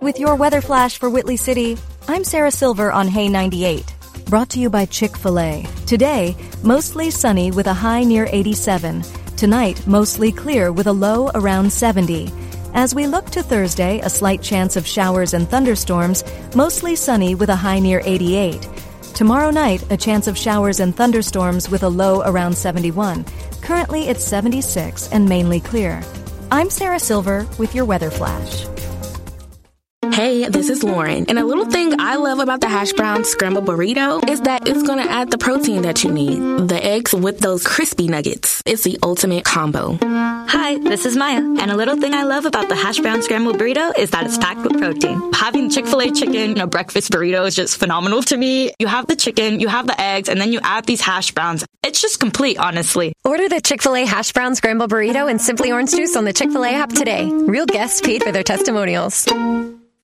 With your weather flash for Whitley City, I'm Sarah Silver on Hay 98. Brought to you by Chick-fil-A. Today, mostly sunny with a high near 87. Tonight, mostly clear with a low around 70. As we look to Thursday, a slight chance of showers and thunderstorms, mostly sunny with a high near 88. Tomorrow night, a chance of showers and thunderstorms with a low around 71. Currently, it's 76 and mainly clear. I'm Sarah Silver with your weather flash. Hey, this is Lauren, and a little thing I love about the hash brown scrambled burrito is that it's going to add the protein that you need. The eggs with those crispy nuggets. It's the ultimate combo. Hi, this is Maya, and a little thing I love about the hash brown scrambled burrito is that it's packed with protein. Having Chick-fil-A chicken in a breakfast burrito is just phenomenal to me. You have the chicken, you have the eggs, and then you add these hash browns. It's just complete, honestly. Order the Chick-fil-A hash brown scrambled burrito and Simply Orange Juice on the Chick-fil-A app today. Real guests paid for their testimonials.